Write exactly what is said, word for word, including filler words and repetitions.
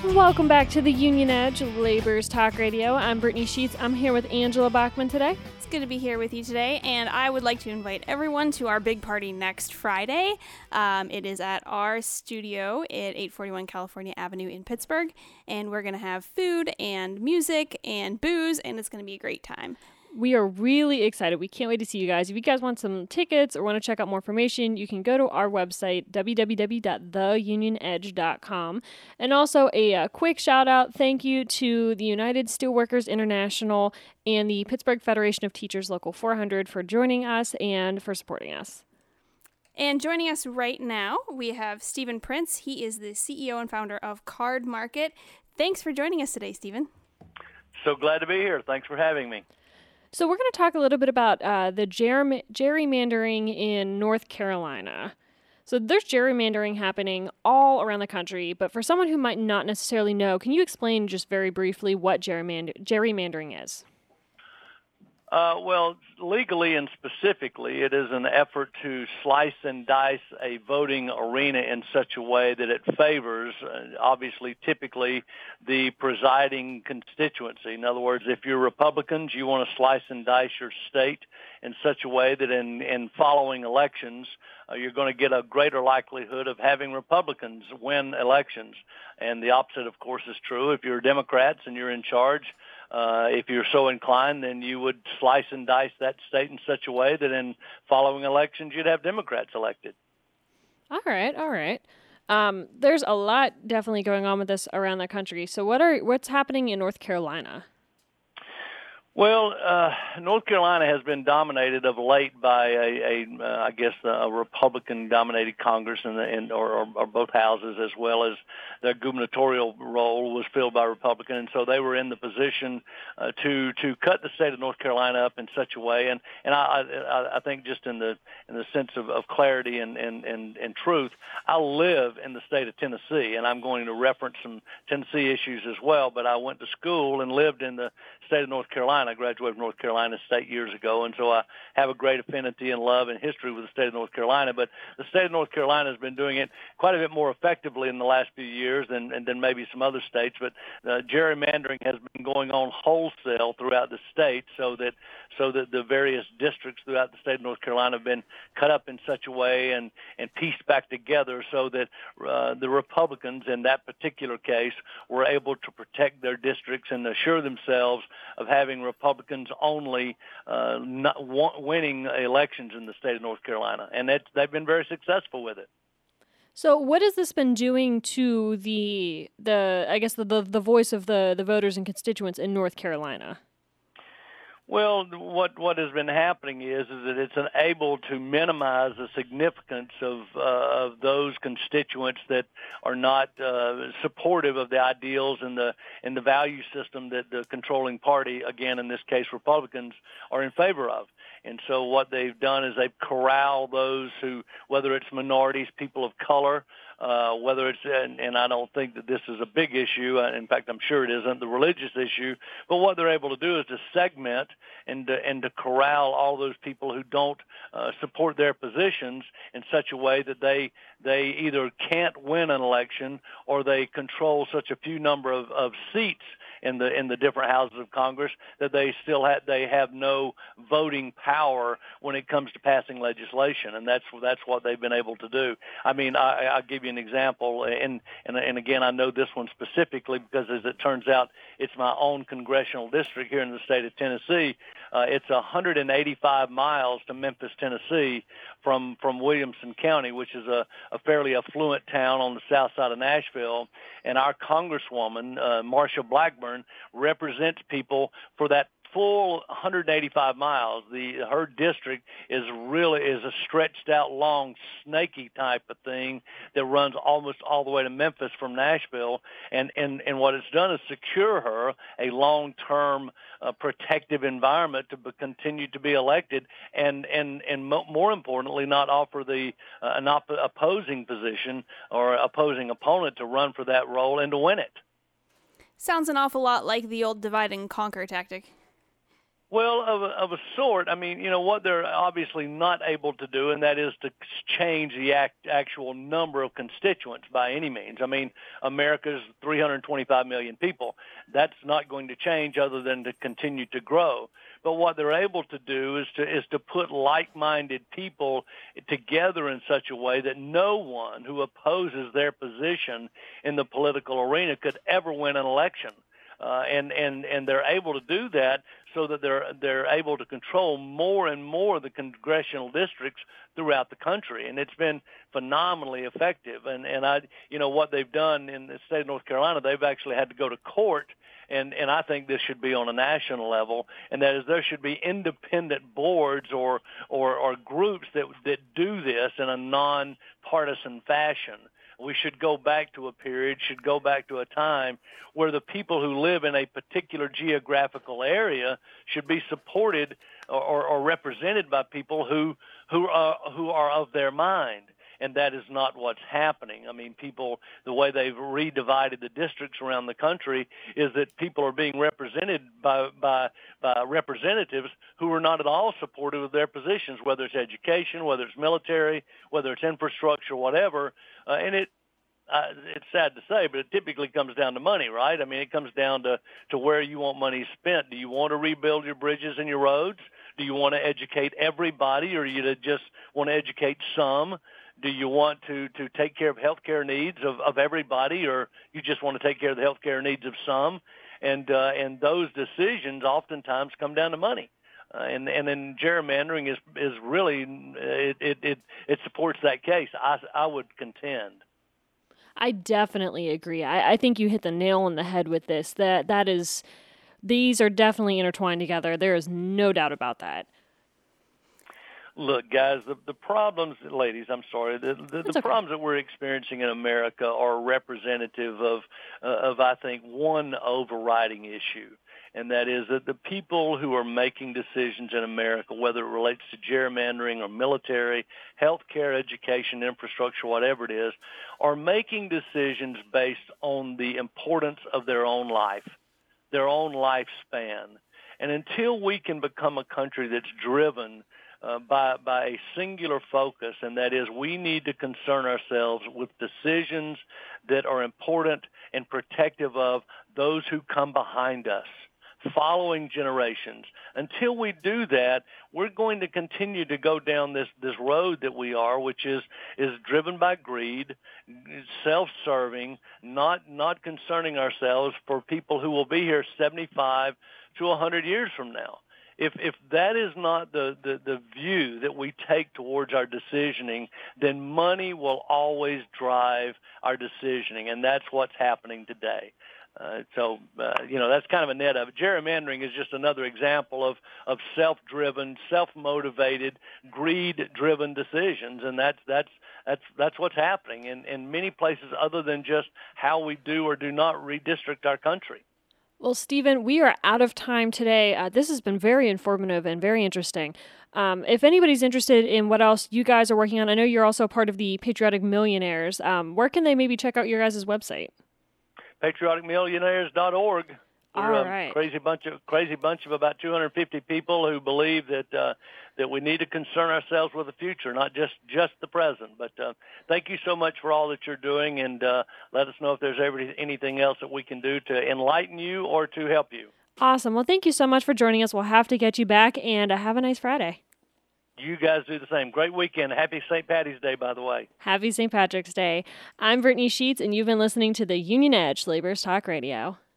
Welcome back to the Union Edge Labor's Talk Radio. I'm Brittany Sheets. I'm here with Angela Bachman today. It's good to be here with you today, and I would like to invite everyone to our big party next Friday. Um, it is at our studio at eight forty-one California Avenue in Pittsburgh, and we're going to have food and music and booze, and it's going to be a great time. We are really excited. We can't wait to see you guys. If you guys want some tickets or want to check out more information, you can go to our website, w w w dot the union edge dot com. And also a, a quick shout out, thank you to the United Steelworkers International and the Pittsburgh Federation of Teachers Local four hundred for joining us and for supporting us. And joining us right now, we have Stephen Prince. He is the C E O and founder of Card Market. Thanks for joining us today, Stephen. So glad to be here. Thanks for having me. So we're going to talk a little bit about uh, the gerry- gerrymandering in North Carolina. So there's gerrymandering happening all around the country, but for someone who might not necessarily know, can you explain just very briefly what gerrymander- gerrymandering is? Uh, well, legally and specifically, it is an effort to slice and dice a voting arena in such a way that it favors, uh, obviously, typically, the presiding constituency. In other words, if you're Republicans, you want to slice and dice your state in such a way that in, in following elections, uh, you're going to get a greater likelihood of having Republicans win elections. And the opposite, of course, is true. If you're Democrats and you're in charge, Uh, if you're so inclined, then you would slice and dice that state in such a way that in following elections you'd have Democrats elected. All right, all right. Um, there's a lot definitely going on with this around the country. So what are what's happening in North Carolina? Well, uh, North Carolina has been dominated of late by a, a uh, I guess, a Republican-dominated Congress, and, and or, or, or both houses, as well as their gubernatorial role was filled by Republican, and so they were in the position uh, to to cut the state of North Carolina up in such a way. And and I I, I think just in the in the sense of, of clarity and, and, and, and truth, I live in the state of Tennessee, and I'm going to reference some Tennessee issues as well. But I went to school and lived in the state of North Carolina. I graduated from North Carolina State years ago, and so I have a great affinity and love and history with the state of North Carolina. But the state of North Carolina has been doing it quite a bit more effectively in the last few years than, and than maybe some other states. But uh, gerrymandering has been going on wholesale throughout the state, so that so that the various districts throughout the state of North Carolina have been cut up in such a way and, and pieced back together so that uh, the Republicans in that particular case were able to protect their districts and assure themselves of having Republicans only uh, not w- winning elections in the state of North Carolina. And that, they've been very successful with it. So what has this been doing to the, the I guess, the, the, the voice of the, the voters and constituents in North Carolina? Well, what what has been happening is is that it's able to minimize the significance of uh, of those constituents that are not uh, supportive of the ideals and the and the value system that the controlling party, again in this case Republicans, are in favor of. And so what they've done is they've corralled those who, whether it's minorities, people of color, uh, whether it's, and, and I don't think that this is a big issue. In fact, I'm sure it isn't, the religious issue. But what they're able to do is to segment and to, and to corral all those people who don't uh, support their positions in such a way that they they either can't win an election or they control such a few number of, of seats in the in the different houses of Congress that they still have they have no voting power when it comes to passing legislation, and that's that's what they've been able to do. I mean, I, I'll give you an example, and, and and again, I know this one specifically because, as it turns out, it's my own congressional district here in the state of Tennessee. Uh, it's one hundred eighty-five miles to Memphis, Tennessee, from from Williamson County, which is a, a fairly affluent town on the south side of Nashville, and our Congresswoman, uh, Marsha Blackburn, represents people for that full one hundred eighty-five miles. The her district is really is a stretched out, long, snaky type of thing that runs almost all the way to Memphis from Nashville. And and, and what it's done is secure her a long-term uh, protective environment to be, continue to be elected, and and and mo- more importantly, not offer the uh, an op- opposing position or opposing opponent to run for that role and to win it. Sounds an awful lot like the old divide and conquer tactic. Well, of a, of a sort. I mean, you know, what they're obviously not able to do, and that is to change the act, actual number of constituents by any means. I mean, America's three hundred twenty-five million people. That's not going to change other than to continue to grow. But what they're able to do is to is to put like-minded people together in such a way that no one who opposes their position in the political arena could ever win an election. Uh, and, and, and they're able to do that so that they're they're able to control more and more of the congressional districts throughout the country, and it's been phenomenally effective. And and I, you know, what they've done in the state of North Carolina, they've actually had to go to court, and and I think this should be on a national level, and that is there should be independent boards or or, or groups that that do this in a non-partisan fashion. We should go back to a period, should go back to a time where the people who live in a particular geographical area should be supported or, or represented by people who who are, who are of their mind. And that is not what's happening. I mean, people, the way they've redivided the districts around the country is that people are being represented by, by, by representatives who are not at all supportive of their positions, whether it's education, whether it's military, whether it's infrastructure, whatever. Uh, and it, uh, it's sad to say, but it typically comes down to money, right? I mean, it comes down to, to where you want money spent. Do you want to rebuild your bridges and your roads? Do you want to educate everybody, or do you just want to educate some? Do you want to, to take care of health care needs of, of everybody, or you just want to take care of the health care needs of some? And uh, and those decisions oftentimes come down to money. Uh, and and then gerrymandering is is really it it it, it supports that case. I I would contend. I definitely agree. I, I think you hit the nail on the head with this. That that is, these are definitely intertwined together. There is no doubt about that. Look, guys, the, the problems, ladies, I'm sorry, the, the, the okay. problems that we're experiencing in America are representative of, uh, of, I think, one overriding issue, and that is that the people who are making decisions in America, whether it relates to gerrymandering or military, health care, education, infrastructure, whatever it is, are making decisions based on the importance of their own life, their own lifespan. And until we can become a country that's driven Uh, by by a singular focus, and that is we need to concern ourselves with decisions that are important and protective of those who come behind us, following generations. Until we do that, we're going to continue to go down this, this road that we are, which is, is driven by greed, self-serving, not not concerning ourselves for people who will be here seventy-five to one hundred years from now. If if that is not the, the, the view that we take towards our decisioning, then money will always drive our decisioning, and that's what's happening today. Uh, so, uh, you know, that's kind of a net of it. Gerrymandering is just another example of, of self-driven, self-motivated, greed-driven decisions, and that's that's that's that's what's happening in, in many places other than just how we do or do not redistrict our country. Well, Stephen, we are out of time today. Uh, this has been very informative and very interesting. Um, if anybody's interested in what else you guys are working on, I know you're also part of the Patriotic Millionaires. Um, where can they maybe check out your guys' website? patriotic millionaires dot org. We're All right. a crazy bunch of crazy bunch of about two hundred fifty people who believe that uh, that we need to concern ourselves with the future, not just, just the present. But uh, thank you so much for all that you're doing, and uh, let us know if there's ever anything else that we can do to enlighten you or to help you. Awesome. Well, thank you so much for joining us. We'll have to get you back, and uh, have a nice Friday. You guys do the same. Great weekend. Happy Saint Patty's Day, by the way. Happy Saint Patrick's Day. I'm Brittany Sheets, and you've been listening to the Union Edge Laborers Talk Radio.